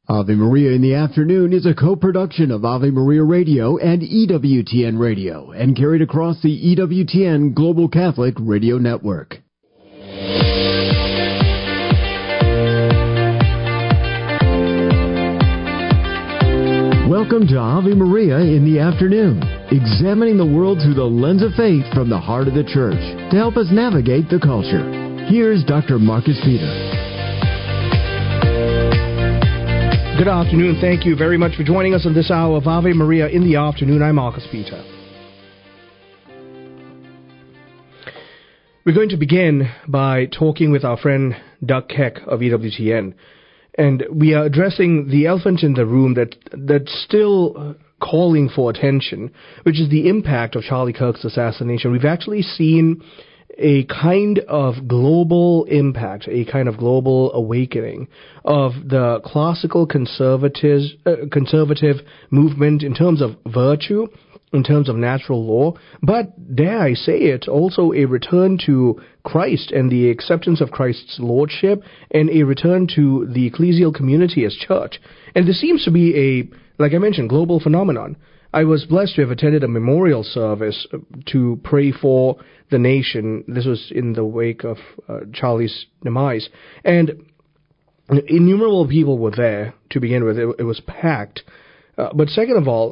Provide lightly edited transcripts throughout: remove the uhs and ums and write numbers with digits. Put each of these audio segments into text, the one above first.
Ave Maria in the Afternoon is a co-production of Ave Maria Radio and EWTN Radio and carried across the EWTN Global Catholic Radio Network. Welcome to Ave Maria in the Afternoon, examining the world through the lens of faith from the heart of the Church to help us navigate the culture. Here's Dr. Marcus Peter. Good afternoon. Thank you very much for joining us on this hour of Ave Maria in the Afternoon. I'm Marcus Peter. We're going to begin by talking with our friend Doug Keck of EWTN. And we are addressing the elephant in the room that's still calling for attention, which is the impact of Charlie Kirk's assassination. We've actually seen a kind of global impact, a kind of global awakening of the classical conservative movement in terms of virtue, in terms of natural law, but dare I say it, also a return to Christ and the acceptance of Christ's lordship and a return to the ecclesial community as church. And this seems to be a, like I mentioned, global phenomenon. I was blessed to have attended a memorial service to pray for the nation. This was in the wake of Charlie's demise. And innumerable people were there to begin with. It was packed. But second of all,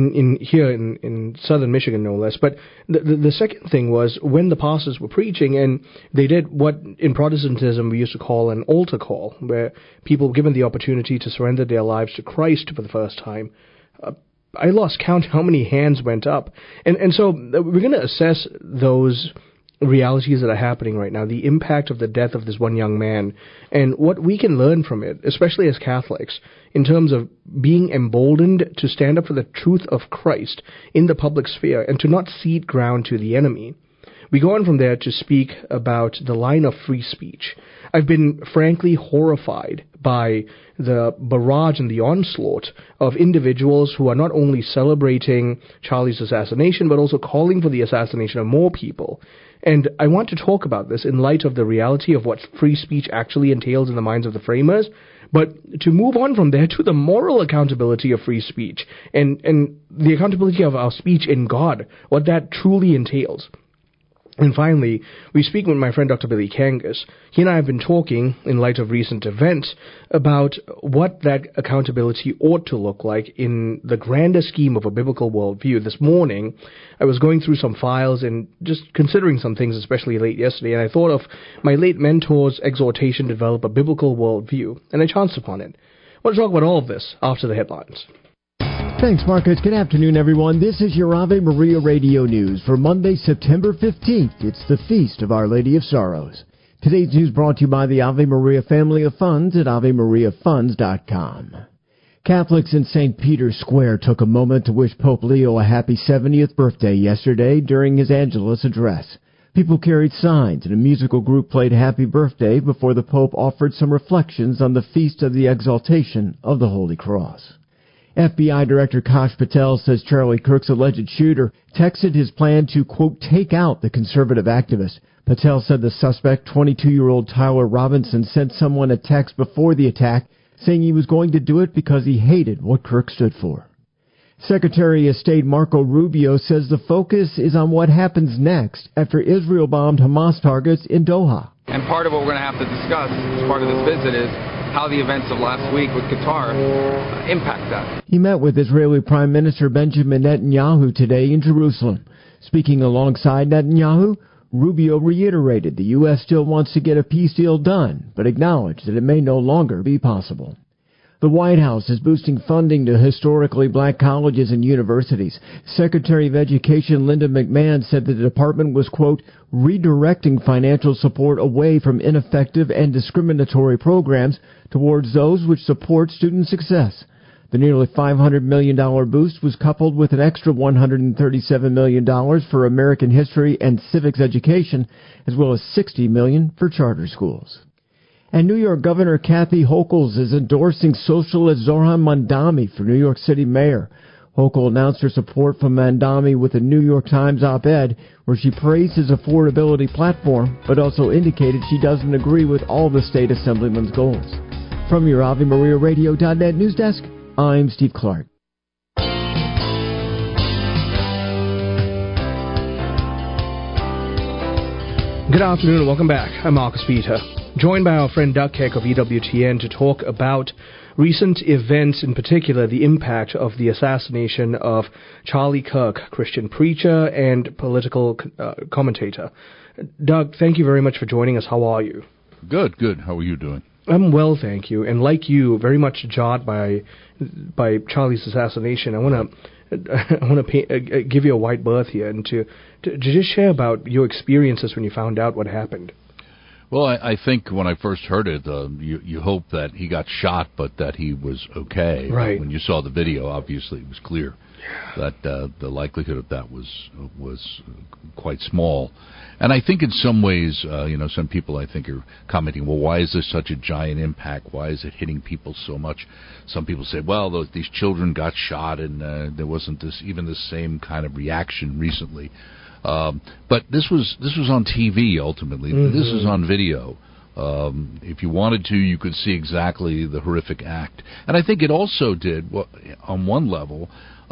in southern Michigan, no less, but the second thing was when the pastors were preaching, and they did what in Protestantism we used to call an altar call, where people were given the opportunity to surrender their lives to Christ for the first time. I lost count how many hands went up. And so we're going to assess those realities that are happening right now, the impact of the death of this one young man, and what we can learn from it, especially as Catholics, in terms of being emboldened to stand up for the truth of Christ in the public sphere and to not cede ground to the enemy. We go on from there to speak about the line of free speech. I've been frankly horrified by the barrage and the onslaught of individuals who are not only celebrating Charlie's assassination, but also calling for the assassination of more people. And I want to talk about this in light of the reality of what free speech actually entails in the minds of the framers, but to move on from there to the moral accountability of free speech and the accountability of our speech in God, what that truly entails. And finally, we speak with my friend Dr. Billy Kangas. He and I have been talking, in light of recent events, about what that accountability ought to look like in the grander scheme of a biblical worldview. This morning, I was going through some files and just considering some things, especially late yesterday, and I thought of my late mentor's exhortation to develop a biblical worldview, and I chanced upon it. I want to talk about all of this after the headlines. Thanks, Marcus. Good afternoon, everyone. This is your Ave Maria Radio News for Monday, September 15th. It's the Feast of Our Lady of Sorrows. Today's news brought to you by the Ave Maria Family of Funds at AveMariaFunds.com. Catholics in St. Peter's Square took a moment to wish Pope Leo a happy 70th birthday yesterday during his Angelus address. People carried signs and a musical group played Happy Birthday before the Pope offered some reflections on the Feast of the Exaltation of the Holy Cross. FBI Director Kash Patel says Charlie Kirk's alleged shooter texted his plan to, quote, take out the conservative activist. Patel said the suspect, 22-year-old Tyler Robinson, sent someone a text before the attack saying he was going to do it because he hated what Kirk stood for. Secretary of State Marco Rubio says the focus is on what happens next after Israel bombed Hamas targets in Doha. And part of what we're going to have to discuss as part of this visit is how the events of last week with Qatar impact that. He met with Israeli Prime Minister Benjamin Netanyahu today in Jerusalem. Speaking alongside Netanyahu, Rubio reiterated the U.S. still wants to get a peace deal done, but acknowledged that it may no longer be possible. The White House is boosting funding to historically black colleges and universities. Secretary of Education Linda McMahon said the department was, quote, redirecting financial support away from ineffective and discriminatory programs towards those which support student success. The nearly $500 million boost was coupled with an extra $137 million for American history and civics education, as well as $60 million for charter schools. And New York Governor Kathy Hochul is endorsing socialist Zohran Mamdani for New York City mayor. Hochul announced her support for Mamdani with a New York Times op-ed where she praised his affordability platform, but also indicated she doesn't agree with all the state assemblyman's goals. From your AveMariaRadio.net news desk, I'm Steve Clark. Good afternoon and welcome back. I'm Marcus Peter, joined by our friend Doug Keck of EWTN to talk about recent events, in particular the impact of the assassination of Charlie Kirk, Christian preacher and political commentator. Doug, thank you very much for joining us. How are you? Good. How are you doing? I'm well, thank you. And like you, very much jarred by Charlie's assassination. I want to give you a wide berth here and to just share about your experiences when you found out what happened. Well, I think when I first heard it, you hope that he got shot, but that he was okay. Right. When you saw the video, obviously it was clear that the likelihood of that was quite small. And I think in some ways, some people I think are commenting, well, why is this such a giant impact? Why is it hitting people so much? Some people say, well, these children got shot and there wasn't the same kind of reaction recently. But this was on TV ultimately. Mm-hmm. This is on video. If you wanted to, you could see exactly the horrific act. And I think it also did, on one level,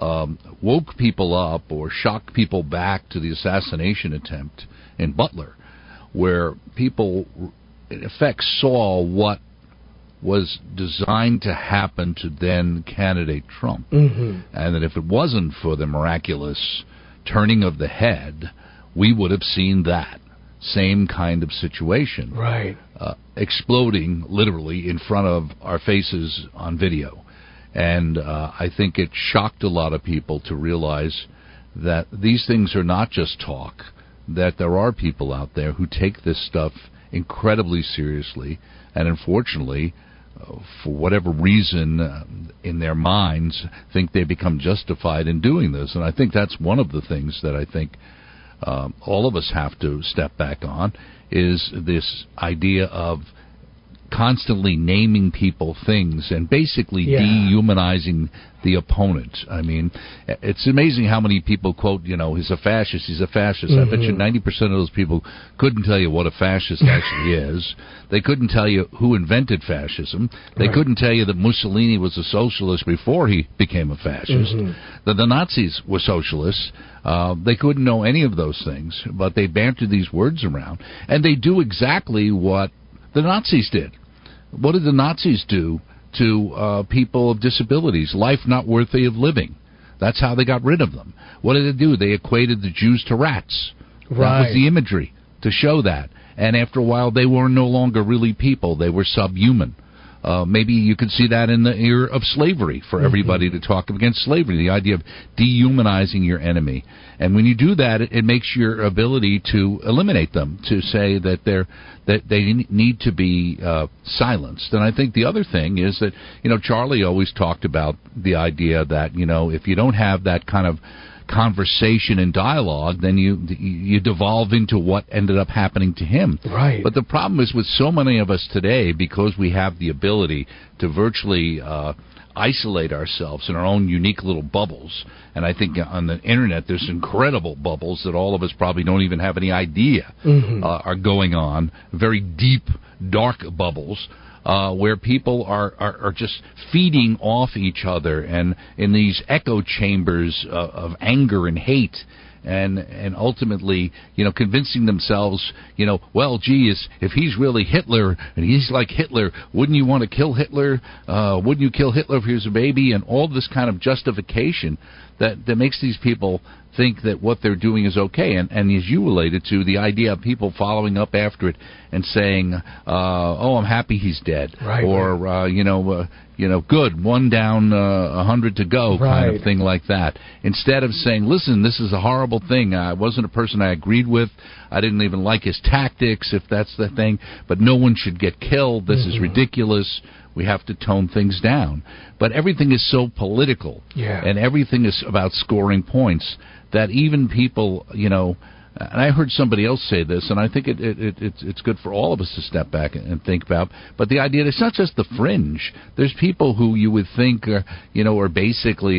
woke people up or shocked people back to the assassination attempt in Butler, where people, in effect, saw what was designed to happen to then candidate Trump. Mm-hmm. And that if it wasn't for the miraculous turning of the head, we would have seen that same kind of situation. Right. Exploding literally in front of our faces on video. And I think it shocked a lot of people to realize that these things are not just talk, that there are people out there who take this stuff incredibly seriously, and unfortunately, for whatever reason in their minds, think they become justified in doing this. And I think that's one of the things that I think all of us have to step back on, is this idea of constantly naming people things and basically dehumanizing the opponent. I mean, it's amazing how many people quote, he's a fascist, he's a fascist. Mm-hmm. I bet you 90% of those people couldn't tell you what a fascist actually is. They couldn't tell you who invented fascism. They couldn't tell you that Mussolini was a socialist before he became a fascist. Mm-hmm. That the Nazis were socialists. They couldn't know any of those things, but they banter these words around. And they do exactly what the Nazis did. What did the Nazis do to people of disabilities? Life not worthy of living. That's how they got rid of them. What did they do? They equated the Jews to rats. Right. That was the imagery to show that. And after a while, they were no longer really people. They were subhuman. Maybe you could see that in the era of slavery, for everybody to talk against slavery, the idea of dehumanizing your enemy. And when you do that, it makes your ability to eliminate them, to say that they need to be silenced. And I think the other thing is that, Charlie always talked about the idea that, if you don't have that kind of conversation and dialogue, then you devolve into what ended up happening to him. Right. But the problem is with so many of us today, because we have the ability to virtually isolate ourselves in our own unique little bubbles, and I think on the internet there's incredible bubbles that all of us probably don't even have any idea are going on, very deep, dark bubbles, where people are just feeding off each other and in these echo chambers of anger and hate, and ultimately, convincing themselves, well, geez, if he's really Hitler and he's like Hitler, wouldn't you want to kill Hitler? Wouldn't you kill Hitler if he was a baby? And all this kind of justification that makes these people think that what they're doing is okay. And as you related to, the idea of people following up after it and saying, oh, I'm happy he's dead. Right. Or, good, one down, 100 to go, kind of thing like that. Instead of saying, listen, this is a horrible thing. I wasn't a person I agreed with. I didn't even like his tactics, if that's the thing. But no one should get killed. This is ridiculous. We have to tone things down. But everything is so political, and everything is about scoring points, that even people, and I heard somebody else say this, and I think it's good for all of us to step back and think about, but the idea that it's not just the fringe. There's people who you would think are basically,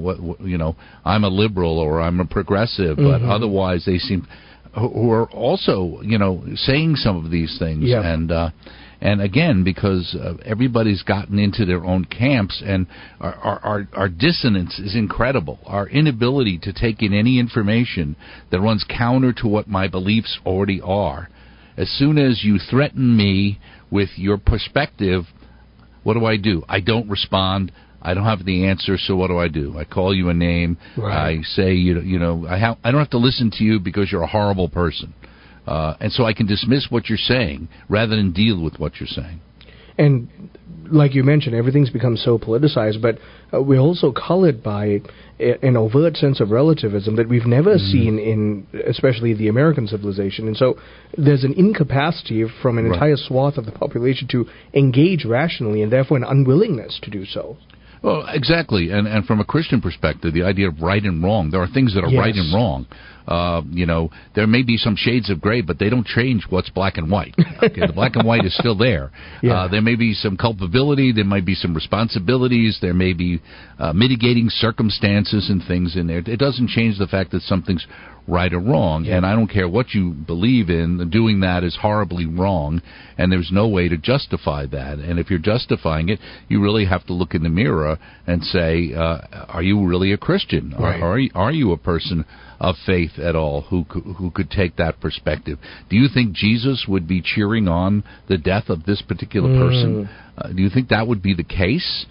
I'm a liberal or I'm a progressive, but otherwise they seem, who are also, saying some of these things. And again, because everybody's gotten into their own camps, and our dissonance is incredible. Our inability to take in any information that runs counter to what my beliefs already are. As soon as you threaten me with your perspective, what do? I don't respond. I don't have the answer, so what do? I call you a name. Right. I say, I don't have to listen to you because you're a horrible person. And so I can dismiss what you're saying rather than deal with what you're saying. And like you mentioned, everything's become so politicized, but we're also colored by an overt sense of relativism that we've never seen in, especially the American civilization. And so there's an incapacity from an entire swath of the population to engage rationally, and therefore an unwillingness to do so. Well, exactly. And from a Christian perspective, the idea of right and wrong, there are things that are right and wrong. There may be some shades of gray, but they don't change what's black and white. Okay, the black and white is still there. There may be some culpability, there might be some responsibilities, there may be mitigating circumstances and things in there. It doesn't change the fact that something's right or wrong, and I don't care what you believe in, doing that is horribly wrong, and there's no way to justify that. And if you're justifying it, you really have to look in the mirror and say, are you really a Christian? Right. Are you a person of faith at all who could take that perspective? Do you think Jesus would be cheering on the death of this particular person? Do you think that would be the case?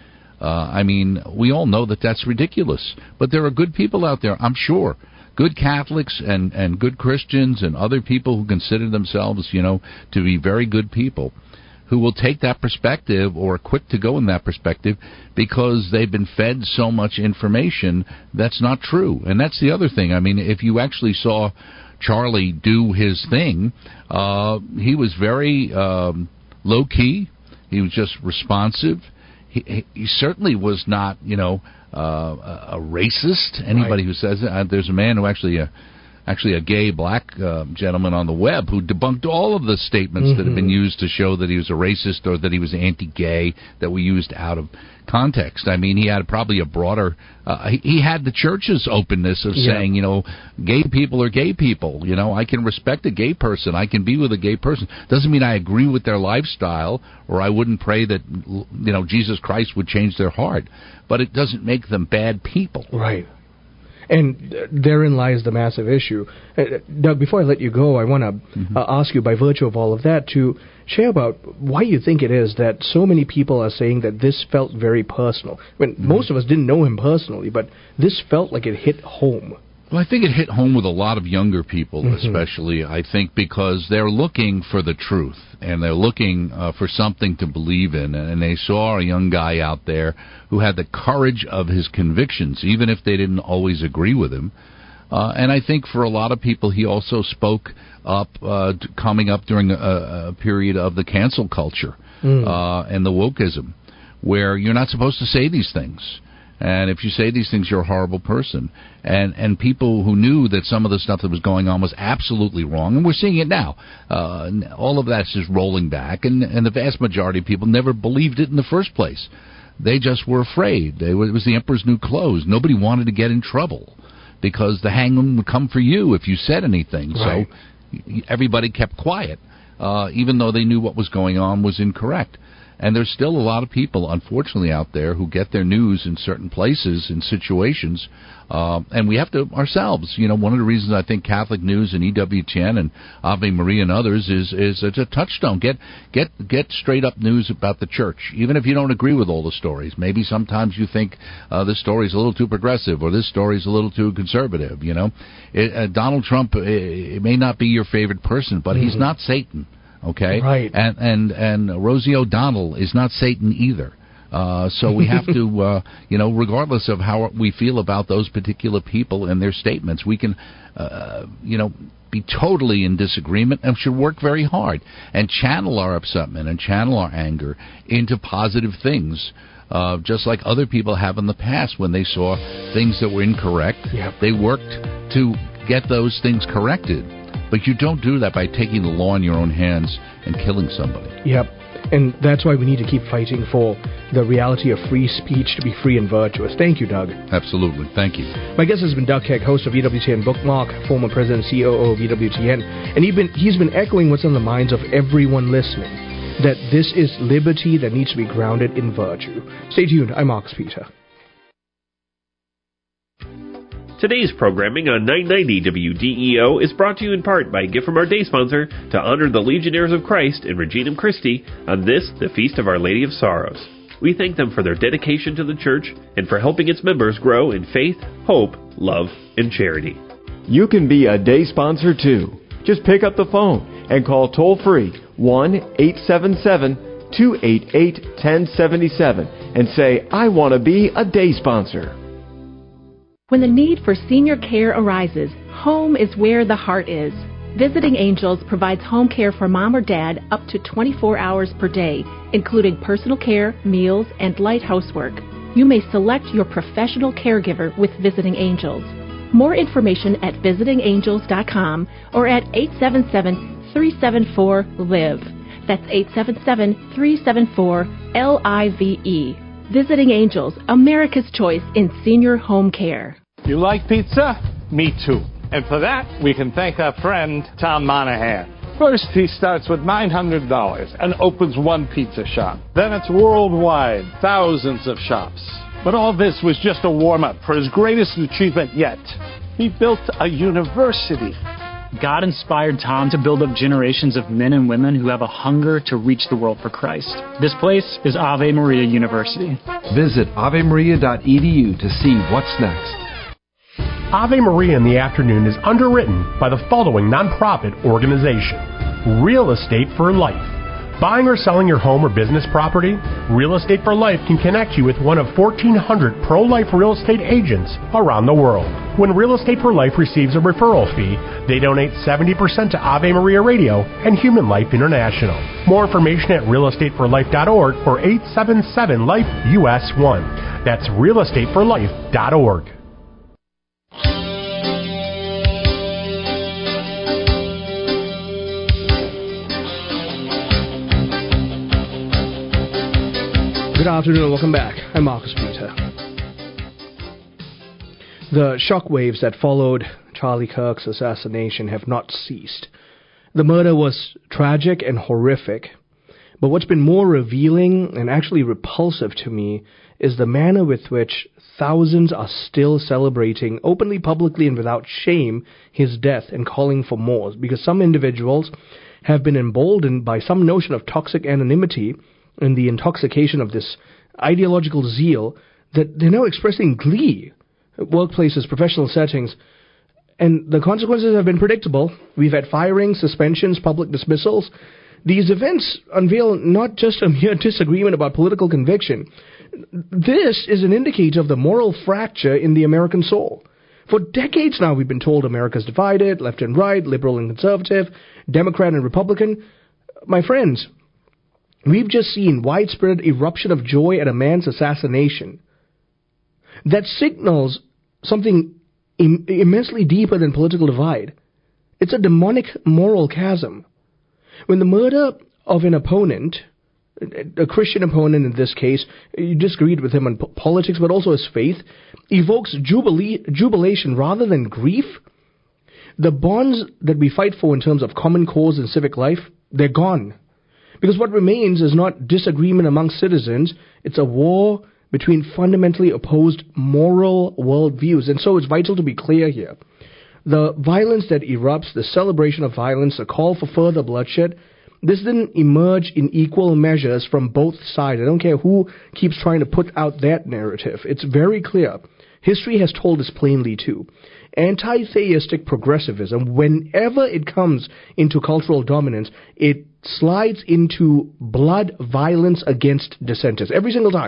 We all know that that's ridiculous, but there are good people out there, I'm sure. Good Catholics and good Christians and other people who consider themselves, to be very good people, who will take that perspective or are quick to go in that perspective because they've been fed so much information that's not true. And that's the other thing. If you actually saw Charlie do his thing, he was very low-key. He was just responsive. He certainly was not, a racist. Anybody who says that, there's a man who actually a gay black gentleman on the web who debunked all of the statements that have been used to show that he was a racist or that he was anti-gay that we used out of context. He had probably a broader... he had the church's openness of saying, gay people are gay people. I can respect a gay person. I can be with a gay person. Doesn't mean I agree with their lifestyle or I wouldn't pray that, Jesus Christ would change their heart. But it doesn't make them bad people. Right. And therein lies the massive issue. Doug, before I let you go, I want to ask you, by virtue of all of that, to share about why you think it is that so many people are saying that this felt very personal. Most of us didn't know him personally, but this felt like it hit home. Well, I think it hit home with a lot of younger people, especially, I think, because they're looking for the truth, and they're looking for something to believe in, and they saw a young guy out there who had the courage of his convictions, even if they didn't always agree with him. And I think for a lot of people, he also spoke up, coming up during a period of the cancel culture and the wokeism, where you're not supposed to say these things. And if you say these things, you're a horrible person. And people who knew that some of the stuff that was going on was absolutely wrong, and we're seeing it now. All of that's just rolling back, and the vast majority of people never believed it in the first place. They just were afraid. It was the emperor's new clothes. Nobody wanted to get in trouble because the hangman would come for you if you said anything. Right. So everybody kept quiet, even though they knew what was going on was incorrect. And there's still a lot of people, unfortunately, out there who get their news in certain places, in situations, and we have to ourselves. One of the reasons I think Catholic News and EWTN and Ave Maria and others is it's a touchstone. Get straight up news about the church, even if you don't agree with all the stories. Maybe sometimes you think this story is a little too progressive or this story is a little too conservative. Donald Trump, it may not be your favorite person, but he's not Satan. Okay, right, and Rosie O'Donnell is not Satan either. So we have to, regardless of how we feel about those particular people and their statements, we can, be totally in disagreement and should work very hard and channel our upsetment and channel our anger into positive things. Just like other people have in the past when they saw things that were incorrect. Yep. They worked to get those things corrected. But you don't do that by taking the law in your own hands and killing somebody. Yep. And that's why we need to keep fighting for the reality of free speech to be free and virtuous. Thank you, Doug. Absolutely. Thank you. My guest has been Doug Keck, host of EWTN Bookmark, former president and COO of EWTN. And he's been echoing what's on the minds of everyone listening. that this is liberty that needs to be grounded in virtue. Stay tuned. I'm Marcus Peter. Today's programming on 990 WDEO is brought to you in part by a gift from our day sponsor to honor the Legionnaires of Christ in Reginum Christi on this, the Feast of Our Lady of Sorrows. We thank them for their dedication to the Church and for helping its members grow in faith, hope, love, and charity. You can be a day sponsor too. Just pick up the phone and call toll-free 1-877-288-1077 and say, I want to be a day sponsor. When the need for senior care arises, home is where the heart is. Visiting Angels provides home care for mom or dad up to 24 hours per day, including personal care, meals, and light housework. You may select your professional caregiver with Visiting Angels. More information at visitingangels.com or at 877-374-LIVE. That's 877-374-LIVE. Visiting Angels, America's choice in senior home care. You like pizza? Me too. And for that, we can thank our friend, Tom Monahan. First, he starts with $900 and opens one pizza shop. Then it's worldwide, thousands of shops. But all this was just a warm-up for his greatest achievement yet. He built a university. God inspired Tom to build up generations of men and women who have a hunger to reach the world for Christ. This place is Ave Maria University. Visit avemaria.edu to see what's next. Ave Maria in the Afternoon is underwritten by the following nonprofit organization: Real Estate for Life. Buying or selling your home or business property? Real Estate for Life can connect you with one of 1,400 pro-life real estate agents around the world. When Real Estate for Life receives a referral fee, they donate 70% to Ave Maria Radio and Human Life International. More information at realestateforlife.org or 877-LIFE-US1. That's realestateforlife.org. Good afternoon and welcome back. I'm Marcus Peter. The shockwaves that followed Charlie Kirk's assassination have not ceased. The murder was tragic and horrific, but what's been more revealing and actually repulsive to me is the manner with which thousands are still celebrating openly, publicly, and without shame his death and calling for more, because some individuals have been emboldened by some notion of toxic anonymity and the intoxication of this ideological zeal that they're now expressing glee at workplaces, professional settings, and the consequences have been predictable. We've had firings, suspensions, public dismissals. These events unveil not just a mere disagreement about political conviction. This is an indicator of the moral fracture in the American soul. For decades now, we've been told America's divided, left and right, liberal and conservative, Democrat and Republican. My friends, we've just seen widespread eruption of joy at a man's assassination. That signals something immensely deeper than political divide. It's a demonic moral chasm. When the murder of an opponent, a Christian opponent in this case, you disagreed with him on politics but also his faith, evokes jubilation rather than grief, the bonds that we fight for in terms of common cause and civic life, they're gone. Because what remains is not disagreement among citizens, it's a war between fundamentally opposed moral worldviews. And so it's vital to be clear here. The violence that erupts, the celebration of violence, the call for further bloodshed, this didn't emerge in equal measures from both sides. I don't care who keeps trying to put out that narrative. It's very clear. History has told us plainly too. Anti-theistic progressivism, whenever it comes into cultural dominance, it slides into blood violence against dissenters. Every single time.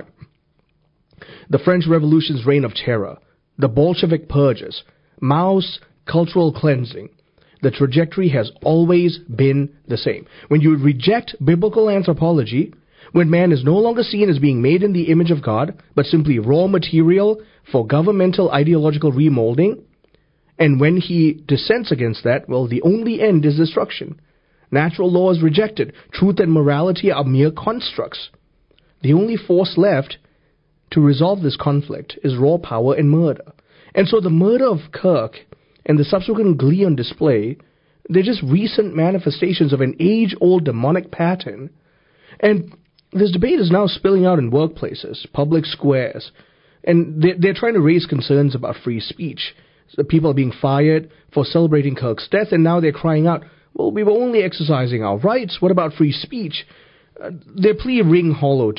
The French Revolution's reign of terror, the Bolshevik purges, Mao's cultural cleansing. The trajectory has always been the same. When you reject biblical anthropology, when man is no longer seen as being made in the image of God, but simply raw material for governmental ideological remolding, and when he dissents against that, well, the only end is destruction. Natural law is rejected. Truth and morality are mere constructs. The only force left to resolve this conflict is raw power and murder. And so the murder of Kirk and the subsequent glee on display, they're just recent manifestations of an age-old demonic pattern And this debate is now spilling out in workplaces, public squares, and they're trying to raise concerns about free speech. So people are being fired for celebrating Kirk's death, and now they're crying out, well, we were only exercising our rights. What about free speech? Their pleas ring hollow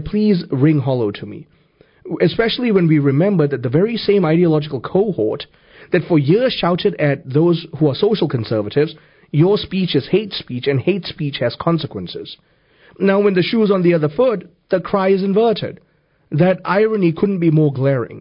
to me, especially when we remember that the very same ideological cohort that for years shouted at those who are social conservatives, your speech is hate speech, and hate speech has consequences. Now, when the shoe's on the other foot, the cry is inverted. That irony couldn't be more glaring.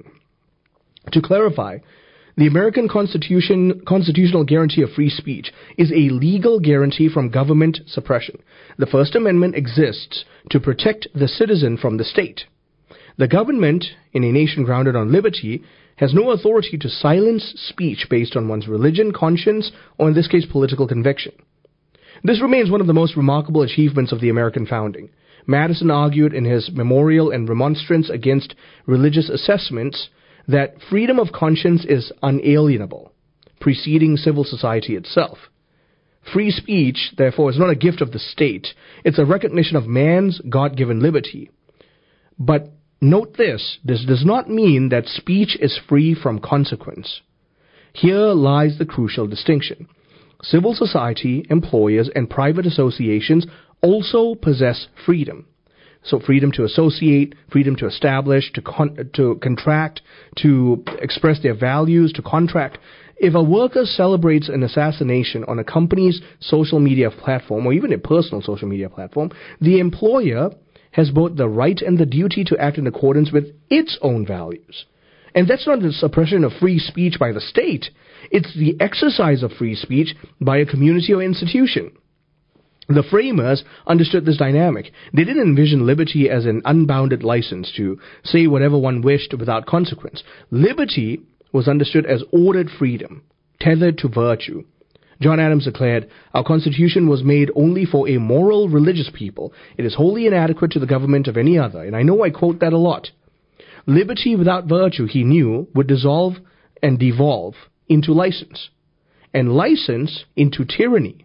To clarify, the American constitutional guarantee of free speech is a legal guarantee from government suppression. The First Amendment exists to protect the citizen from the state. The government, in a nation grounded on liberty, has no authority to silence speech based on one's religion, conscience, or in this case, political conviction. This remains one of the most remarkable achievements of the American founding. Madison argued in his memorial and remonstrance against religious assessments that freedom of conscience is unalienable, preceding civil society itself. Free speech, therefore, is not a gift of the state. It's a recognition of man's God-given liberty. But note this does not mean that speech is free from consequence. Here lies the crucial distinction. Civil society, employers, and private associations also possess freedom. So freedom to associate, freedom to establish, to contract, to express their values, to contract. If a worker celebrates an assassination on a company's social media platform, or even a personal social media platform, the employer has both the right and the duty to act in accordance with its own values. And that's not the suppression of free speech by the state. It's the exercise of free speech by a community or institution. The framers understood this dynamic. They didn't envision liberty as an unbounded license to say whatever one wished without consequence. Liberty was understood as ordered freedom, tethered to virtue. John Adams declared, "Our Constitution was made only for a moral, religious people. It is wholly inadequate to the government of any other." And I know I quote that a lot. Liberty without virtue, he knew, would dissolve and devolve into license, and license into tyranny.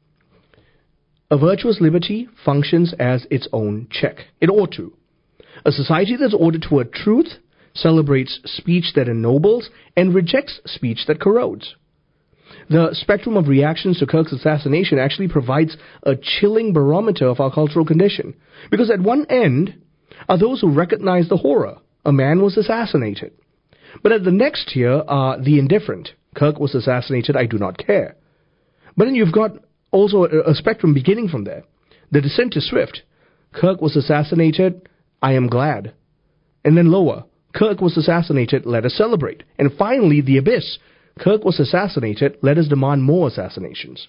A virtuous liberty functions as its own check. It ought to. A society that's ordered toward truth celebrates speech that ennobles and rejects speech that corrodes. The spectrum of reactions to Kirk's assassination actually provides a chilling barometer of our cultural condition, because at one end are those who recognize the horror. A man was assassinated. But at the next tier are the indifferent. Kirk was assassinated, I do not care. But then you've got also a spectrum beginning from there. The descent is swift. Kirk was assassinated, I am glad. And then lower. Kirk was assassinated, let us celebrate. And finally, the abyss. Kirk was assassinated, let us demand more assassinations.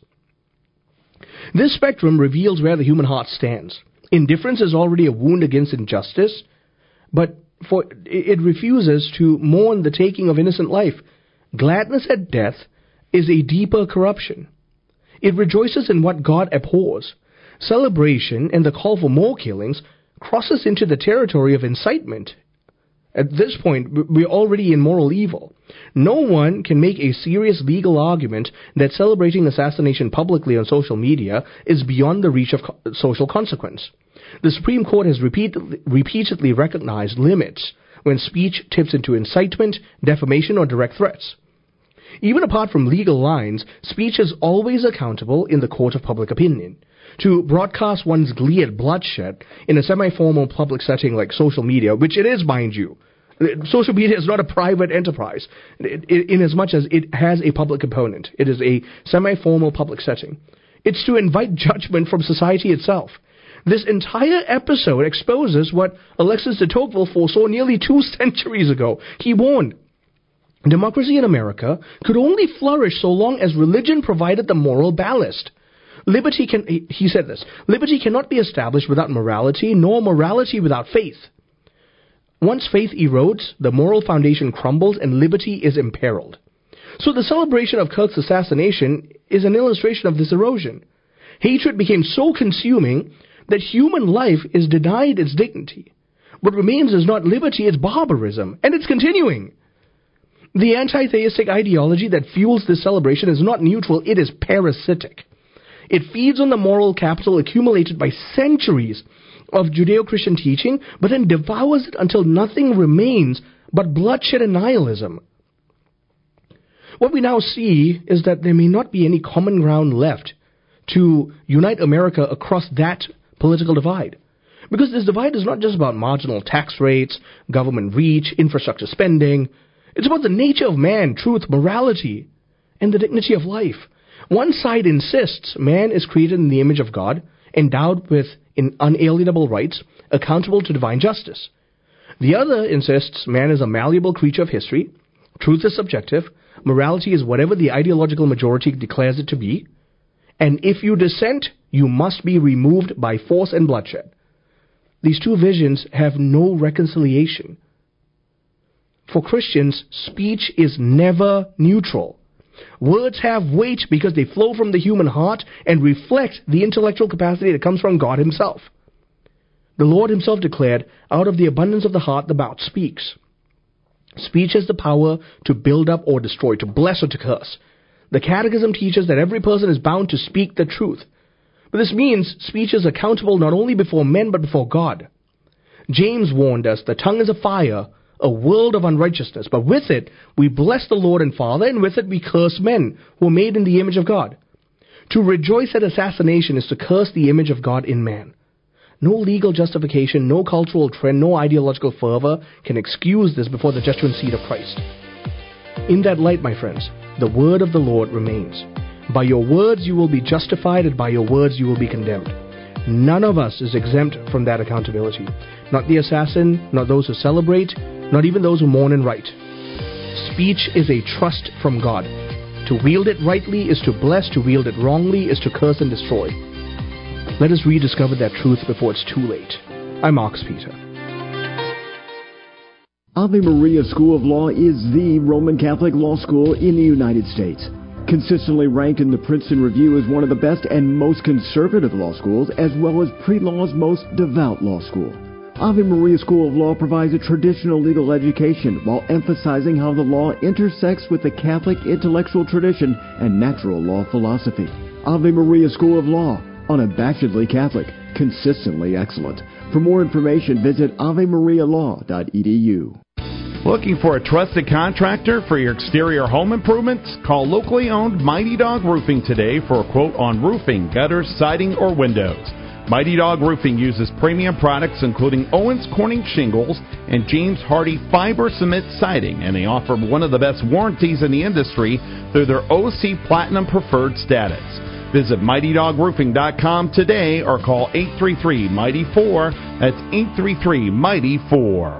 This spectrum reveals where the human heart stands. Indifference is already a wound against injustice, but it refuses to mourn the taking of innocent life. Gladness at death is a deeper corruption. It rejoices in what God abhors. Celebration and the call for more killings crosses into the territory of incitement. At this point, we're already in moral evil. No one can make a serious legal argument that celebrating assassination publicly on social media is beyond the reach of social consequence. The Supreme Court has repeatedly recognized limits when speech tips into incitement, defamation, or direct threats. Even apart from legal lines, speech is always accountable in the court of public opinion. To broadcast one's glee at bloodshed in a semi-formal public setting like social media, which it is, mind you, social media is not a private enterprise, in as much as it has a public component. It is a semi-formal public setting. It's to invite judgment from society itself. This entire episode exposes what Alexis de Tocqueville foresaw nearly 2 centuries ago. He warned, democracy in America could only flourish so long as religion provided the moral ballast. He said this, liberty cannot be established without morality, nor morality without faith. Once faith erodes, the moral foundation crumbles and liberty is imperiled. So the celebration of Kirk's assassination is an illustration of this erosion. Hatred became so consuming that human life is denied its dignity. What remains is not liberty, it's barbarism, and it's continuing. The anti-theistic ideology that fuels this celebration is not neutral, it is parasitic. It feeds on the moral capital accumulated by centuries of Judeo-Christian teaching, but then devours it until nothing remains but bloodshed and nihilism. What we now see is that there may not be any common ground left to unite America across that political divide. Because this divide is not just about marginal tax rates, government reach, infrastructure spending. It's about the nature of man, truth, morality, and the dignity of life. One side insists man is created in the image of God, endowed with unalienable rights, accountable to divine justice. The other insists man is a malleable creature of history, truth is subjective, morality is whatever the ideological majority declares it to be, and if you dissent, you must be removed by force and bloodshed. These two visions have no reconciliation. For Christians, speech is never neutral. Words have weight because they flow from the human heart and reflect the intellectual capacity that comes from God himself. The Lord himself declared, out of the abundance of the heart the mouth speaks. Speech has the power to build up or destroy, to bless or to curse. The Catechism teaches that every person is bound to speak the truth. But this means speech is accountable not only before men but before God. James warned us, the tongue is a fire, a world of unrighteousness, but with it we bless the Lord and Father, and with it we curse men who are made in the image of God. To rejoice at assassination is to curse the image of God in man. No legal justification, no cultural trend, no ideological fervor can excuse this before the judgment seat of Christ. In that light, my friends, the word of the Lord remains. By your words you will be justified, and by your words you will be condemned. None of us is exempt from that accountability. Not the assassin, not those who celebrate, not even those who mourn and write. Speech is a trust from God. To wield it rightly is to bless, to wield it wrongly is to curse and destroy. Let us rediscover that truth before it's too late. I'm Marcus Peter. Ave Maria School of Law is the Roman Catholic law school in the United States. Consistently ranked in the Princeton Review as one of the best and most conservative law schools, as well as pre-law's most devout law school. Ave Maria School of Law provides a traditional legal education while emphasizing how the law intersects with the Catholic intellectual tradition and natural law philosophy. Ave Maria School of Law, unabashedly Catholic, consistently excellent. For more information, visit avemarialaw.edu. Looking for a trusted contractor for your exterior home improvements? Call locally owned Mighty Dog Roofing today for a quote on roofing, gutters, siding, or windows. Mighty Dog Roofing uses premium products including Owens Corning shingles and James Hardy fiber cement siding, and they offer one of the best warranties in the industry through their OC Platinum Preferred status. Visit MightyDogRoofing.com today or call 833-MIGHTY-4. That's 833-MIGHTY-4.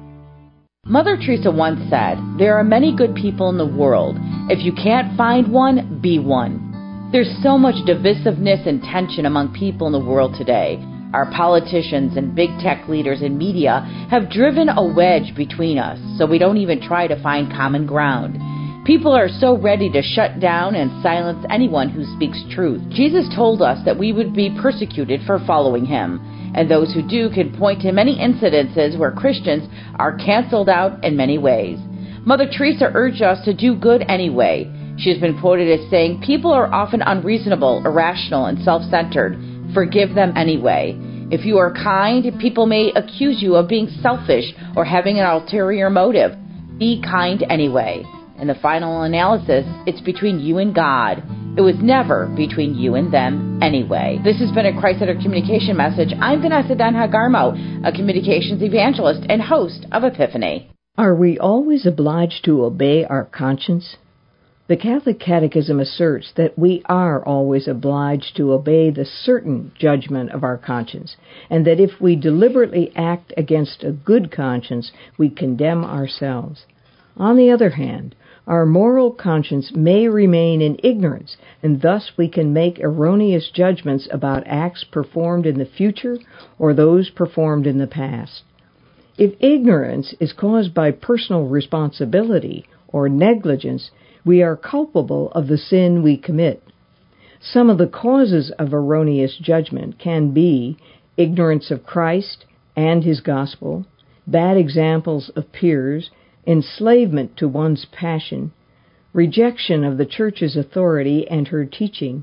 Mother Teresa once said, "There are many good people in the world. If you can't find one, be one." There's so much divisiveness and tension among people in the world today. Our politicians and big tech leaders and media have driven a wedge between us, so we don't even try to find common ground. People are so ready to shut down and silence anyone who speaks truth. Jesus told us that we would be persecuted for following him, and those who do can point to many incidences where Christians are canceled out in many ways. Mother Teresa urged us to do good anyway. She has been quoted as saying, "People are often unreasonable, irrational, and self-centered. Forgive them anyway. If you are kind, people may accuse you of being selfish or having an ulterior motive. Be kind anyway. In the final analysis, it's between you and God. It was never between you and them anyway." This has been a Christ-centered communication message. I'm Vanessa Denha-Garmo, a communications evangelist and host of Epiphany. Are we always obliged to obey our conscience? The Catholic Catechism asserts that we are always obliged to obey the certain judgment of our conscience, and that if we deliberately act against a good conscience, we condemn ourselves. On the other hand, our moral conscience may remain in ignorance, and thus we can make erroneous judgments about acts performed in the future or those performed in the past. If ignorance is caused by personal responsibility or negligence, we are culpable of the sin we commit. Some of the causes of erroneous judgment can be ignorance of Christ and his gospel, bad examples of peers, enslavement to one's passion, rejection of the Church's authority and her teaching,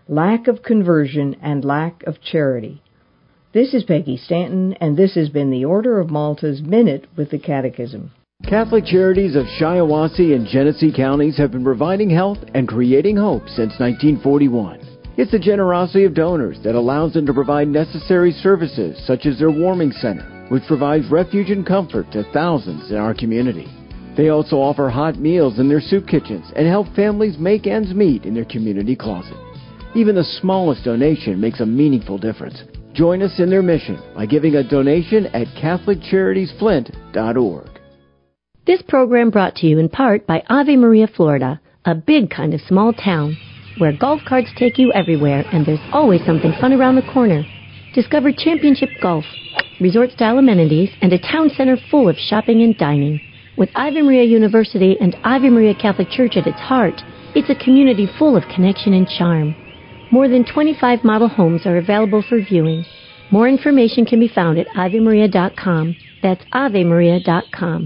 lack of conversion, and lack of charity. This is Peggy Stanton, and this has been the Order of Malta's Minute with the Catechism. Catholic Charities of Shiawassee and Genesee counties have been providing health and creating hope since 1941. It's the generosity of donors that allows them to provide necessary services such as their warming center, which provides refuge and comfort to thousands in our community. They also offer hot meals in their soup kitchens and help families make ends meet in their community closet. Even the smallest donation makes a meaningful difference. Join us in their mission by giving a donation at CatholicCharitiesFlint.org. This program brought to you in part by Ave Maria, Florida, a big kind of small town where golf carts take you everywhere and there's always something fun around the corner. Discover championship golf, resort-style amenities, and a town center full of shopping and dining. With Ave Maria University and Ave Maria Catholic Church at its heart, it's a community full of connection and charm. More than 25 model homes are available for viewing. More information can be found at AveMaria.com. That's AveMaria.com.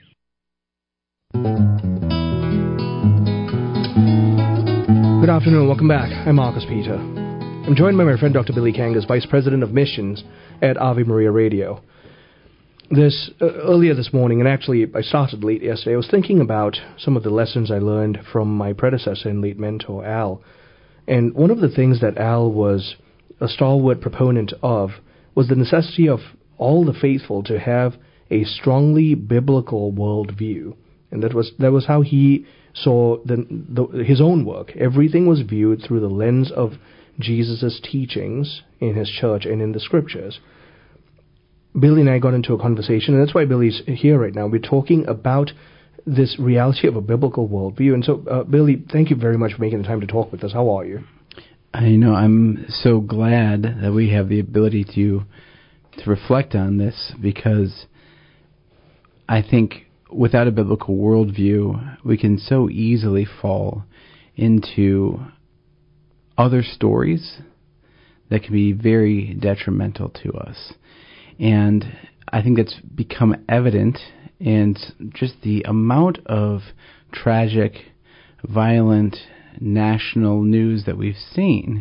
Good afternoon, welcome back. I'm Marcus Peter. I'm joined by my friend Dr. Billy Kangas, Vice President of Missions at Ave Maria Radio. Earlier this morning, and actually I started late yesterday, I was thinking about some of the lessons I learned from my predecessor and late mentor, Al. And one of the things that Al was a stalwart proponent of was the necessity of all the faithful to have a strongly biblical worldview. And that was how he saw his own work. Everything was viewed through the lens of Jesus' teachings in his church and in the scriptures. Billy and I got into a conversation, and that's why Billy's here right now. We're talking about this reality of a biblical worldview. And so, Billy, thank you very much for making the time to talk with us. How are you? I know. I'm so glad that we have the ability to reflect on this, because I think without a biblical worldview, we can so easily fall into other stories that can be very detrimental to us. And I think that's become evident in just the amount of tragic, violent, national news that we've seen.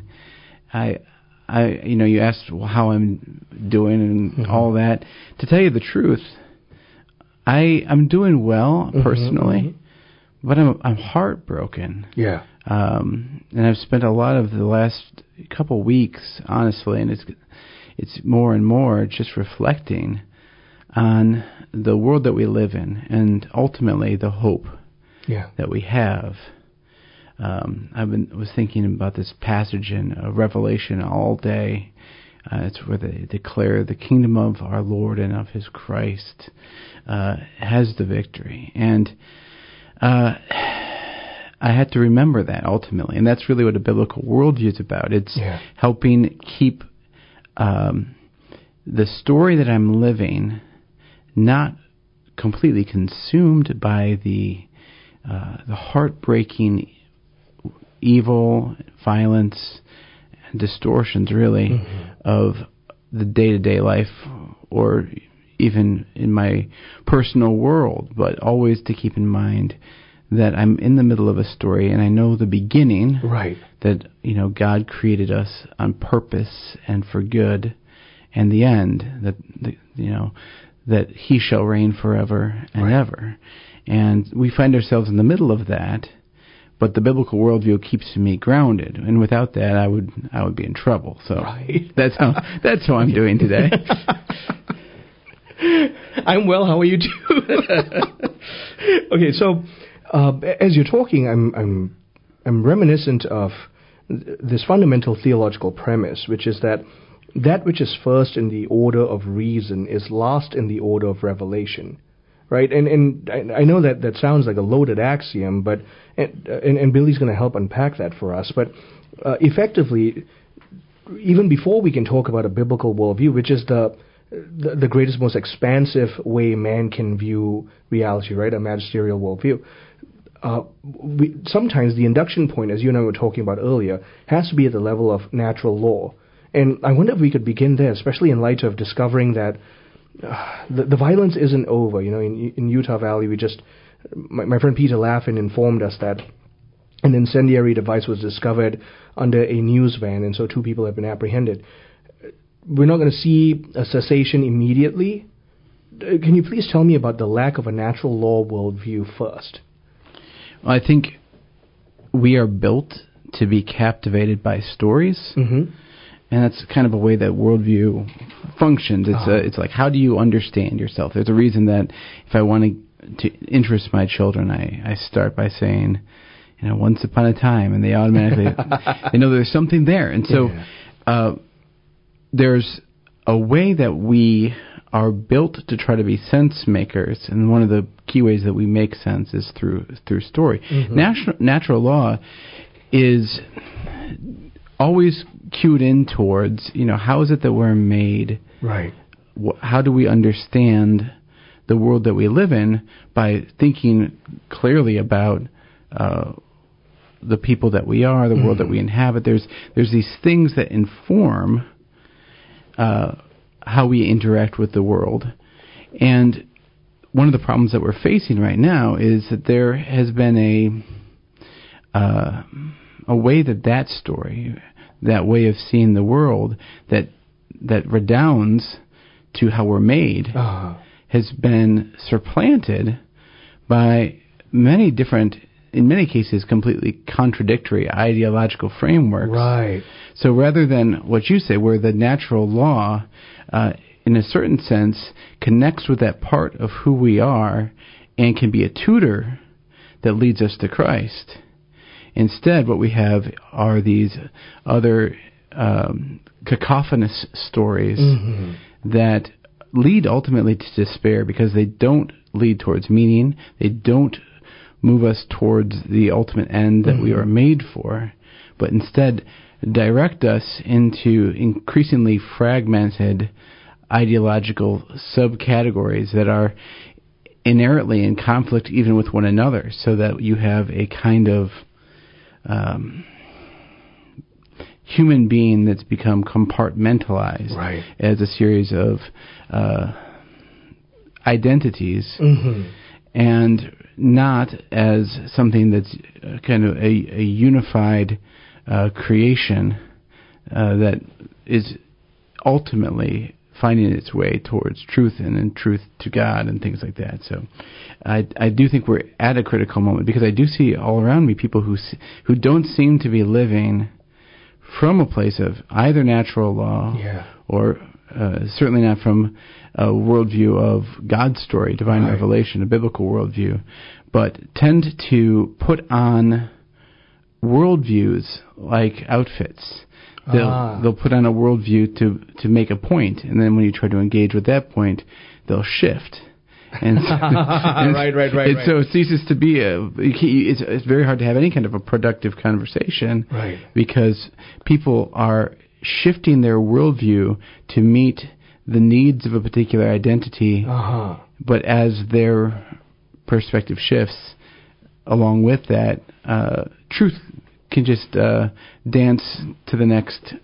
You asked how I'm doing and all that. To tell you the truth, I'm doing well personally, but I'm heartbroken. Yeah. And I've spent a lot of the last couple weeks, honestly, and it's more and more just reflecting on the world that we live in and ultimately the hope that we have. I was thinking about this passage in Revelation all day. It's where they declare the kingdom of our Lord and of his Christ has the victory. And I had to remember that ultimately. And that's really what a biblical worldview is about. It's helping keep the story that I'm living not completely consumed by the heartbreaking evil, violence, and distortions, really, of the day-to-day life, or even in my personal world, but always to keep in mind that I'm in the middle of a story, and I know the beginning, that God created us on purpose and for good, and the end, that He shall reign forever and ever. And we find ourselves in the middle of that, but the biblical worldview keeps me grounded, and without that, I would be in trouble. So that's how I'm doing today. I'm well. How are you too? Okay, so as you're talking, I'm reminiscent of this fundamental theological premise, which is that which is first in the order of reason is last in the order of revelation. Right, and I know that sounds like a loaded axiom, but and Billy's going to help unpack that for us. But effectively, even before we can talk about a biblical worldview, which is the greatest, most expansive way man can view reality, right, a magisterial worldview, sometimes the induction point, as you and I were talking about earlier, has to be at the level of natural law. And I wonder if we could begin there, especially in light of discovering that the violence isn't over. In Utah Valley, my friend Peter Laffin informed us that an incendiary device was discovered under a news van, and so 2 people have been apprehended. We're not going to see a cessation immediately. Can you please tell me about the lack of a natural law worldview first? Well, I think we are built to be captivated by stories, and that's kind of a way that worldview functions. It's like, how do you understand yourself? There's a reason that if I want to interest my children, I start by saying, once upon a time, and they automatically they know there's something there. And so there's a way that we are built to try to be sense makers, and one of the key ways that we make sense is through story. Natural law is always cued in towards, how is it that we're made? Right. How do we understand the world that we live in by thinking clearly about the people that we are, the world that we inhabit. There's these things that inform how we interact with the world. And one of the problems that we're facing right now is that there has been a way that story, that way of seeing the world, that redounds to how we're made, has been supplanted by many different, in many cases, completely contradictory ideological frameworks. Right. So rather than what you say, where the natural law, in a certain sense, connects with that part of who we are and can be a tutor that leads us to Christ, instead what we have are these other cacophonous stories that lead ultimately to despair, because they don't lead towards meaning, they don't move us towards the ultimate end that we are made for, but instead direct us into increasingly fragmented ideological subcategories that are inherently in conflict even with one another, so that you have a kind of human being that's become compartmentalized as a series of identities, and not as something that's kind of a unified creation that is ultimately finding its way towards truth and in truth to God and things like that. So I do think we're at a critical moment, because I do see all around me people who don't seem to be living from a place of either natural law or certainly not from a worldview of God's story, divine revelation, a biblical worldview, but tend to put on worldviews like outfits. They'll put on a worldview to make a point, and then when you try to engage with that point, they'll shift. And right. So it ceases to be it's very hard to have any kind of a productive conversation, because people are shifting their worldview to meet the needs of a particular identity, but as their perspective shifts, along with that, truth can just dance to the next,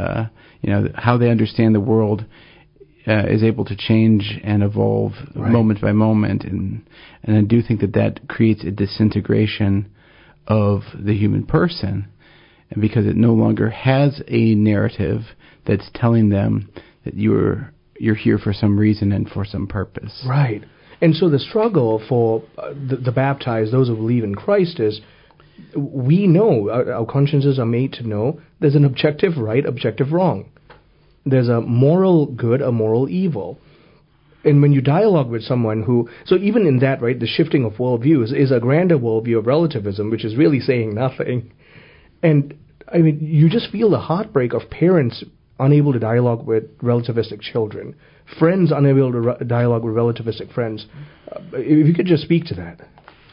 how they understand the world is able to change and evolve moment by moment, and I do think that creates a disintegration of the human person, and because it no longer has a narrative that's telling them that you're here for some reason and for some purpose. Right. And so the struggle for the baptized, those who believe in Christ, is we know, our consciences are made to know there's an objective right, objective wrong. There's a moral good, a moral evil. And when you dialogue with someone so even in that, the shifting of worldviews is a grander worldview of relativism, which is really saying nothing. And, you just feel the heartbreak of parents unable to dialogue with relativistic children, friends unable to dialogue with relativistic friends. If you could just speak to that.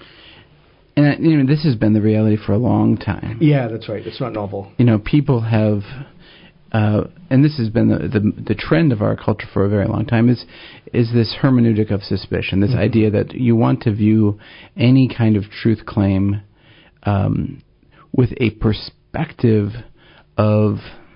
And this has been the reality for a long time. Yeah, that's right. It's not novel. People have, and this has been the trend of our culture for a very long time, is this hermeneutic of suspicion, this idea that you want to view any kind of truth claim with a perspective of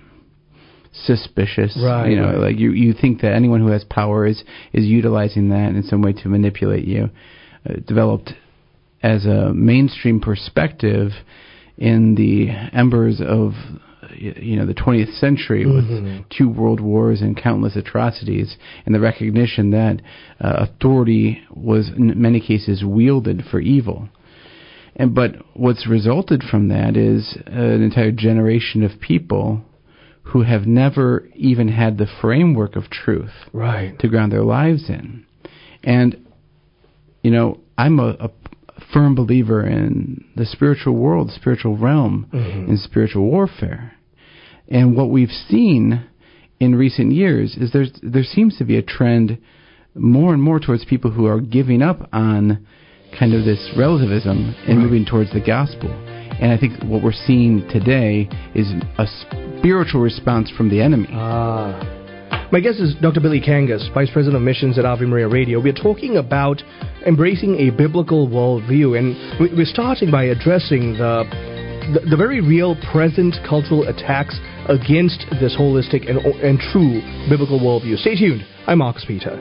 suspicious. Like you think that anyone who has power is utilizing that in some way to manipulate you. Developed as a mainstream perspective in the embers of the 20th century with 2 world wars and countless atrocities, and the recognition that authority was in many cases wielded for evil. But what's resulted from that is an entire generation of people who have never even had the framework of truth to ground their lives in. And, I'm a firm believer in the spiritual world, spiritual realm, and spiritual warfare. And what we've seen in recent years is there seems to be a trend more and more towards people who are giving up on kind of this relativism and moving towards the gospel. And I think what we're seeing today is a spiritual response from the enemy. My guest is Dr. Billy Kangas, Vice President of Missions at Ave Maria Radio. We're talking about embracing a biblical worldview, and we're starting by addressing the very real present cultural attacks against this holistic and true biblical worldview. Stay tuned. I'm Marcus Peter.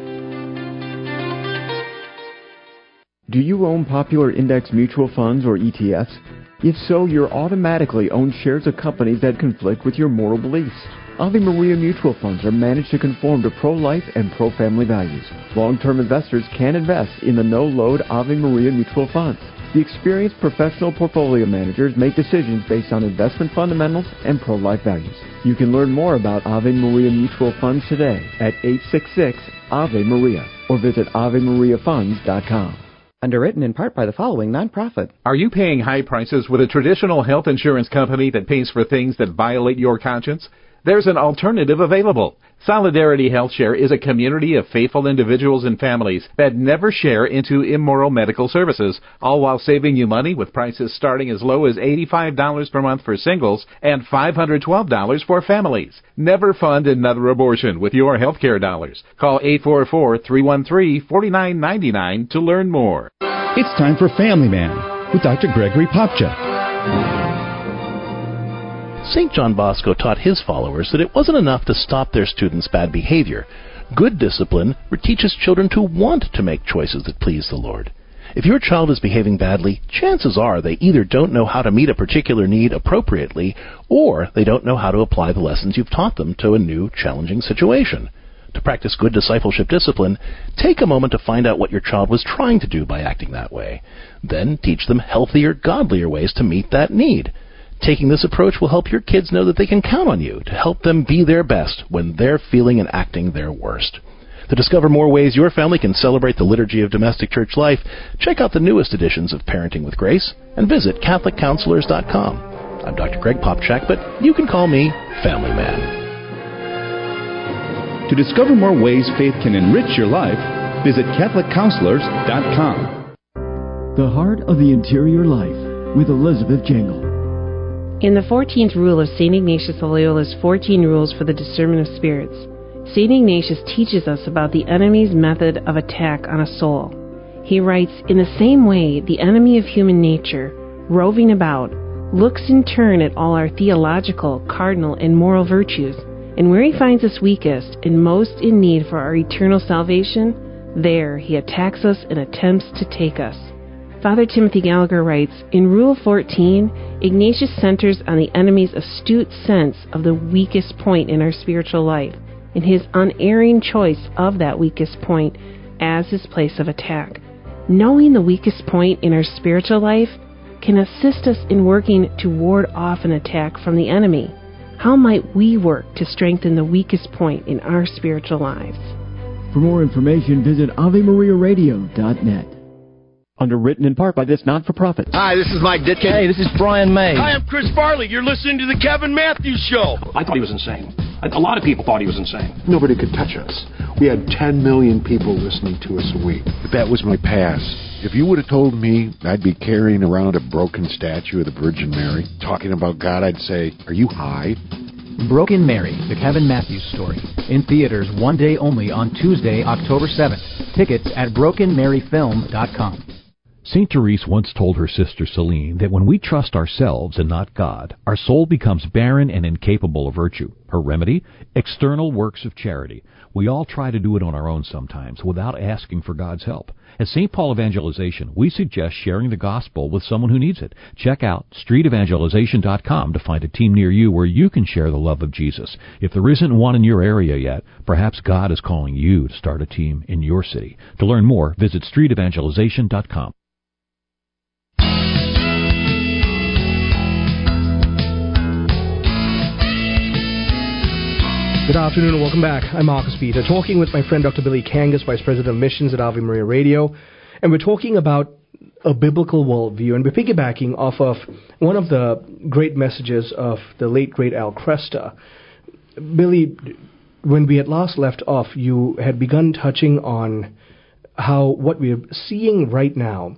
Do you own popular index mutual funds or ETFs? If so, you're automatically own shares of companies that conflict with your moral beliefs. Ave Maria mutual funds are managed to conform to pro-life and pro-family values. Long-term investors can invest in the no-load Ave Maria mutual funds. The experienced professional portfolio managers make decisions based on investment fundamentals and pro-life values. You can learn more about Ave Maria mutual funds today at 866-AVE-MARIA or visit AveMariaFunds.com. Underwritten in part by the following nonprofit. Are you paying high prices with a traditional health insurance company that pays for things that violate your conscience? There's an alternative available. Solidarity HealthShare is a community of faithful individuals and families that never share into immoral medical services, all while saving you money with prices starting as low as $85 per month for singles and $512 for families. Never fund another abortion with your healthcare dollars. Call 844-313-4999 to learn more. It's time for Family Man with Dr. Gregory Popchak. St. John Bosco taught his followers that it wasn't enough to stop their students' bad behavior. Good discipline teaches children to want to make choices that please the Lord. If your child is behaving badly, chances are they either don't know how to meet a particular need appropriately, or they don't know how to apply the lessons you've taught them to a new, challenging situation. To practice good discipleship discipline, take a moment to find out what your child was trying to do by acting that way. Then teach them healthier, godlier ways to meet that need. Taking this approach will help your kids know that they can count on you to help them be their best when they're feeling and acting their worst. To discover more ways your family can celebrate the liturgy of domestic church life, check out the newest editions of Parenting with Grace and visit CatholicCounselors.com. I'm Dr. Greg Popchak, but you can call me Family Man. To discover more ways faith can enrich your life, visit CatholicCounselors.com. The Heart of the Interior Life with Elizabeth Jangle. In the 14th rule of St. Ignatius of Loyola's 14 Rules for the Discernment of Spirits, St. Ignatius teaches us about the enemy's method of attack on a soul. He writes, in the same way, the enemy of human nature, roving about, looks in turn at all our theological, cardinal, and moral virtues, and where he finds us weakest and most in need for our eternal salvation, there he attacks us and attempts to take us. Father Timothy Gallagher writes, in Rule 14, Ignatius centers on the enemy's astute sense of the weakest point in our spiritual life, and his unerring choice of that weakest point as his place of attack. Knowing the weakest point in our spiritual life can assist us in working to ward off an attack from the enemy. How might we work to strengthen the weakest point in our spiritual lives? For more information, visit AveMariaRadio.net. Underwritten in part by this not-for-profit. Hi, this is Mike Ditkin. Hey, this is Brian May. Hi, I'm Chris Farley. You're listening to the Kevin Matthews Show. I thought he was insane. A lot of people thought he was insane. Nobody could touch us. We had 10 million people listening to us a week. That was my past. If you would have told me I'd be carrying around a broken statue of the Virgin Mary, talking about God, I'd say, are you high? Broken Mary, the Kevin Matthews story. In theaters one day only on Tuesday, October 7th. Tickets at BrokenMaryFilm.com. St. Therese once told her sister Celine that when we trust ourselves and not God, our soul becomes barren and incapable of virtue. Her remedy? External works of charity. We all try to do it on our own sometimes without asking for God's help. At St. Paul Evangelization, we suggest sharing the gospel with someone who needs it. Check out streetevangelization.com to find a team near you where you can share the love of Jesus. If there isn't one in your area yet, perhaps God is calling you to start a team in your city. To learn more, visit streetevangelization.com. Good afternoon and welcome back. I'm Marcus Peter, talking with my friend Dr. Billy Kangas, Vice President of Missions at Ave Maria Radio. And we're talking about a biblical worldview, and we're piggybacking off of one of the great messages of the late, great Al Kresta. Billy, when we had last left off, you had begun touching on how what we're seeing right now,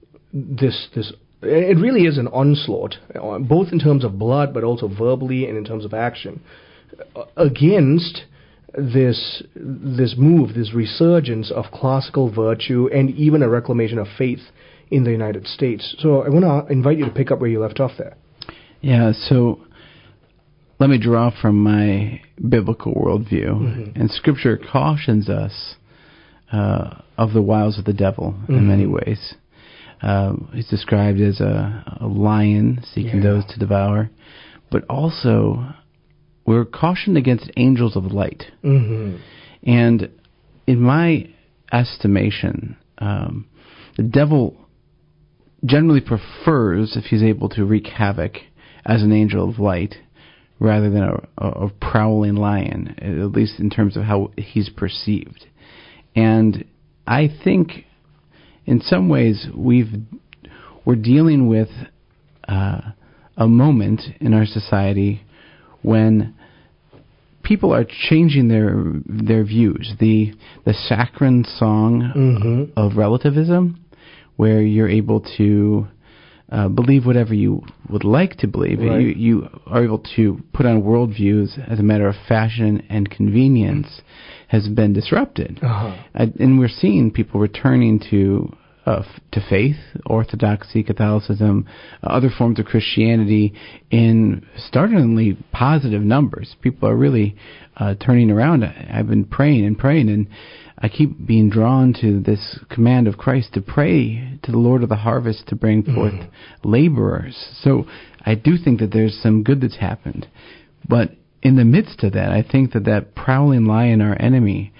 it really is an onslaught, both in terms of blood, but also verbally and in terms of action, against this move, this resurgence of classical virtue and even a reclamation of faith in the United States. So I want to invite you to pick up where you left off there. Yeah, so let me draw from my biblical worldview. Mm-hmm. And Scripture cautions us of the wiles of the devil in many ways. He's described as a lion seeking those to devour, but also we're cautioned against angels of light. Mm-hmm. And in my estimation, the devil generally prefers if he's able to wreak havoc as an angel of light rather than a prowling lion, at least in terms of how he's perceived. And I think in some ways we're dealing with a moment in our society when people are changing their views. The saccharine song of relativism, where you're able to believe whatever you would like to believe. Right. You are able to put on worldviews as a matter of fashion and convenience has been disrupted. And we're seeing people returning to faith, Orthodoxy, Catholicism, other forms of Christianity in startlingly positive numbers. People are really turning around. I've been praying, and I keep being drawn to this command of Christ to pray to the Lord of the harvest to bring forth laborers. So I do think that there's some good that's happened. But in the midst of that, I think that prowling lion, our enemy,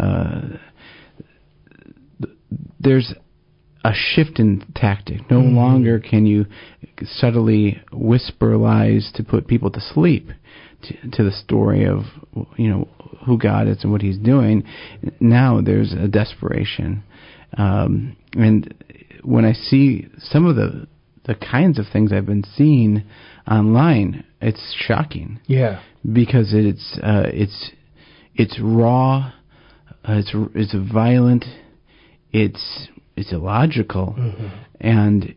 there's a shift in tactic. No longer can you subtly whisper lies to put people to sleep to the story of who God is and what He's doing. Now there's a desperation, and when I see some of the kinds of things I've been seeing online, it's shocking. Yeah, because it's raw, it's violent, it's illogical, and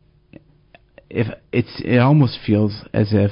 it almost feels as if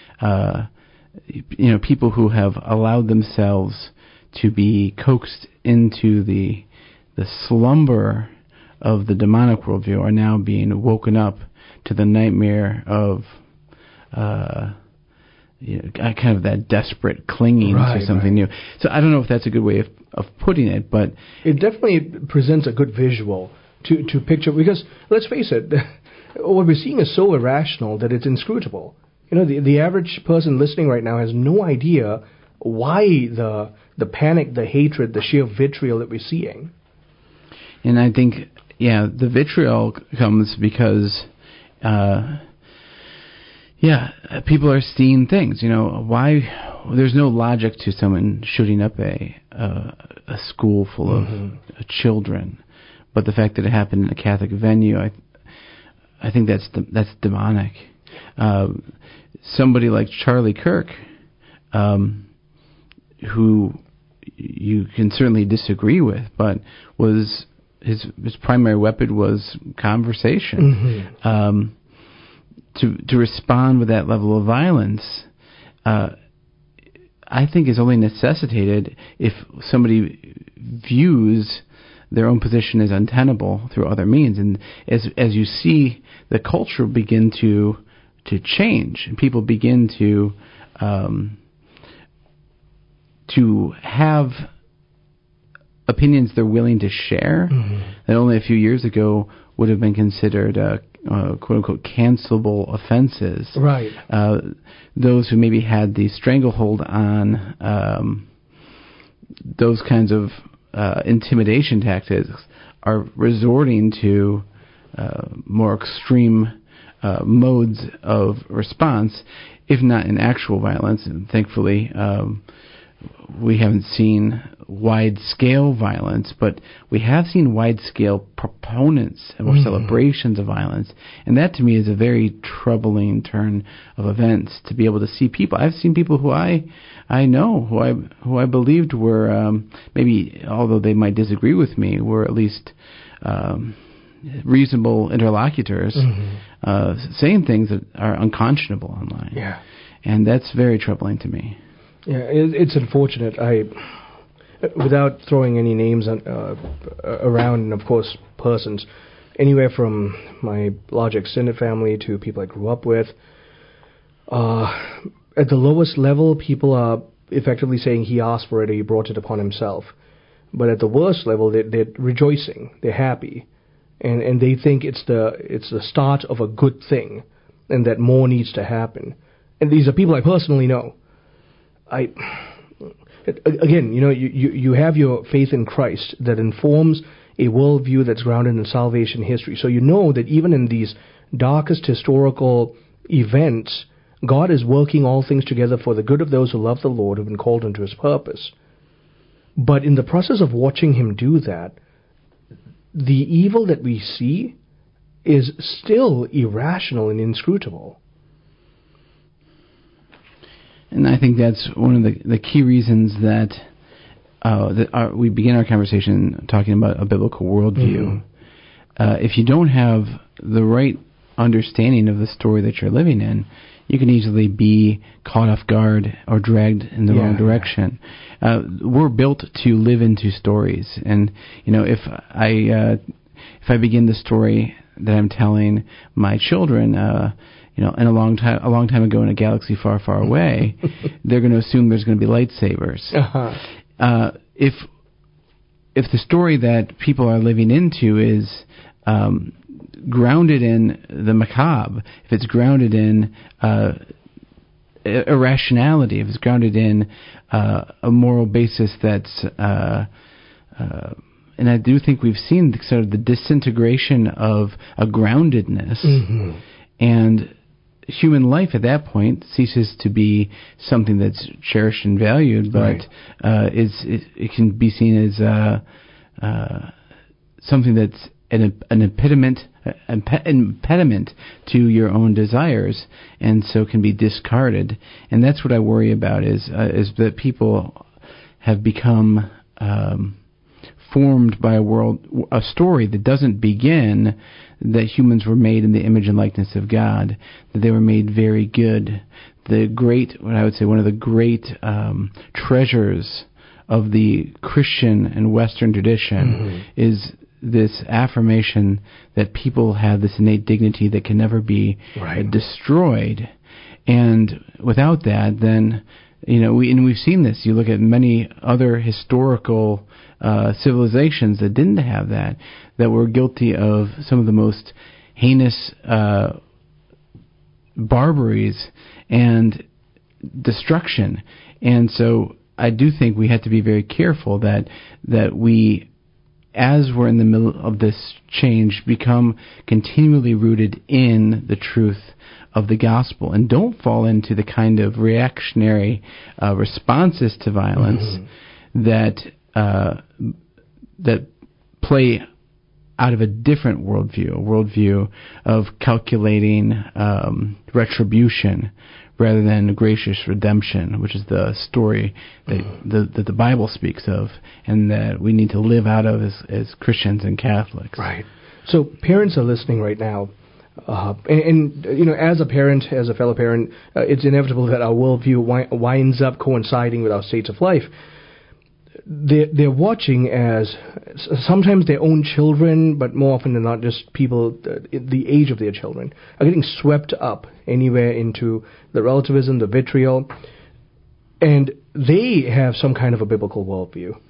people who have allowed themselves to be coaxed into the slumber of the demonic worldview are now being woken up to the nightmare of kind of that desperate clinging to something new. So I don't know if that's a good way of putting it, but it definitely presents a good visual to picture, because let's face it, what we're seeing is so irrational that it's inscrutable. The average person listening right now has no idea why the panic, the hatred, the sheer vitriol that we're seeing. And I think, the vitriol comes because people are seeing things. Why there's no logic to someone shooting up a school full of children, but the fact that it happened in a Catholic venue, I think that's demonic. Somebody like Charlie Kirk, who you can certainly disagree with, but was his primary weapon was conversation. To respond with that level of violence, I think is only necessitated if somebody views their own position as untenable through other means. And as you see the culture begin to change, and people begin to have opinions they're willing to share that only a few years ago would have been considered quote-unquote cancelable offenses. Right. Those who maybe had the stranglehold on those kinds of intimidation tactics are resorting to more extreme modes of response, if not in actual violence. And thankfully, we haven't seen wide-scale violence, but we have seen wide-scale proponents or celebrations of violence, and that to me is a very troubling turn of events. To be able to see people, I've seen people who I know, who I believed were maybe, although they might disagree with me, were at least reasonable interlocutors, saying things that are unconscionable online. Yeah, and that's very troubling to me. Yeah, it's unfortunate. Without throwing any names around, and of course persons, anywhere from my large extended family to people I grew up with, at the lowest level, people are effectively saying he asked for it or he brought it upon himself. But at the worst level, they're rejoicing, they're happy, and they think it's the start of a good thing, and that more needs to happen. And these are people I personally know. Again, you have your faith in Christ that informs a worldview that's grounded in salvation history. So you know that even in these darkest historical events, God is working all things together for the good of those who love the Lord, who have been called into His purpose. But in the process of watching Him do that, the evil that we see is still irrational and inscrutable. And I think that's one of the key reasons that we begin our conversation talking about a biblical worldview. If you don't have the right understanding of the story that you're living in, you can easily be caught off guard or dragged in the wrong direction. We're built to live into stories, and if I begin the story that I'm telling my children, in a long time ago in a galaxy far, far away, they're going to assume there's going to be lightsabers. If the story that people are living into is grounded in the macabre, if it's grounded in irrationality, if it's grounded in a moral basis that's and I do think we've seen sort of the disintegration of a groundedness, and human life at that point ceases to be something that's cherished and valued, but it can be seen as something that's an impediment to your own desires, and so can be discarded. And that's what I worry about is that people have become formed by a story that doesn't begin that humans were made in the image and likeness of God, that they were made very good. What I would say one of the great treasures of the Christian and Western tradition is this affirmation that people have this innate dignity that can never be destroyed. And without that, then, we've seen this. You look at many other historical civilizations that didn't have that were guilty of some of the most heinous barbaries and destruction. And so I do think we have to be very careful that we, as we're in the middle of this change, become continually rooted in the truth of the gospel and don't fall into the kind of reactionary responses to violence that play out of a different worldview, a worldview of calculating retribution rather than gracious redemption, which is the story that the Bible speaks of and that we need to live out of as Christians and Catholics. Right. So parents are listening right now. And as a parent, as a fellow parent, it's inevitable that our worldview winds up coinciding with our states of life. They're watching as sometimes their own children, but more often than not, just people the age of their children are getting swept up anywhere into the relativism, the vitriol, and they have some kind of a biblical worldview.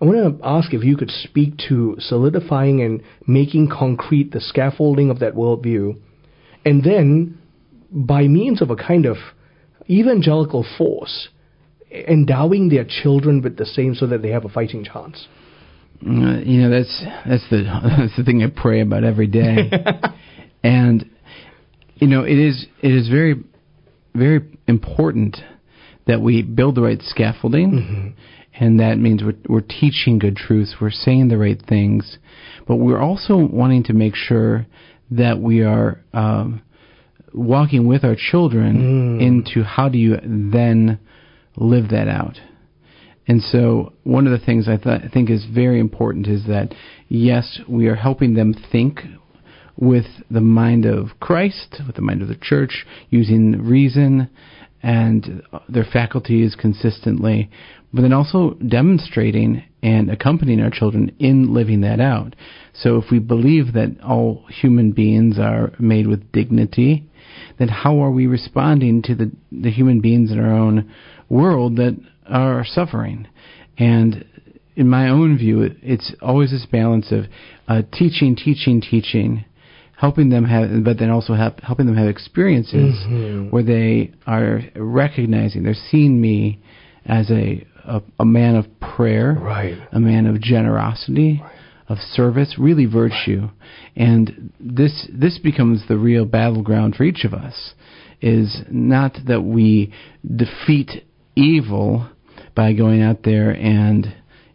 I want to ask if you could speak to solidifying and making concrete the scaffolding of that worldview, and then, by means of a kind of evangelical force, endowing their children with the same so that they have a fighting chance. That's the thing I pray about every day. And it is very, very important that we build the right scaffolding, and that means we're teaching good truths, we're saying the right things, but we're also wanting to make sure that we are walking with our children into how do you then live that out. And so one of the things I think is very important is that, yes, we are helping them think with the mind of Christ, with the mind of the church, using reason and their faculties consistently, but then also demonstrating and accompanying our children in living that out. So if we believe that all human beings are made with dignity, then how are we responding to the human beings in our own world that are suffering? And in my own view, it's always this balance of teaching, helping them have, but then also helping them have experiences where they are recognizing, they're seeing me as a man of prayer, a man of generosity, of service, really virtue. And this becomes the real battleground for each of us, is not that we defeat evil by going out there and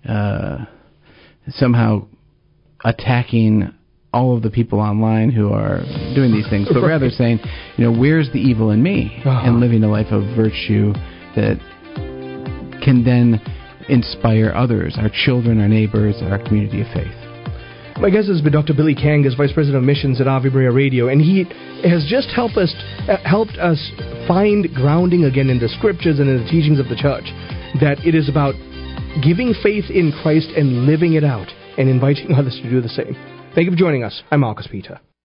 somehow attacking all of the people online who are doing these things, but rather saying, where's the evil in me? And living a life of virtue that can then inspire others, our children, our neighbors, our community of faith. My guest has been Dr. Billy Kang, is Vice President of Missions at Ave Maria Radio, and he has just helped us find grounding again in the scriptures and in the teachings of the church, that it is about giving faith in Christ and living it out and inviting others to do the same. Thank you for joining us. I'm Marcus Peter.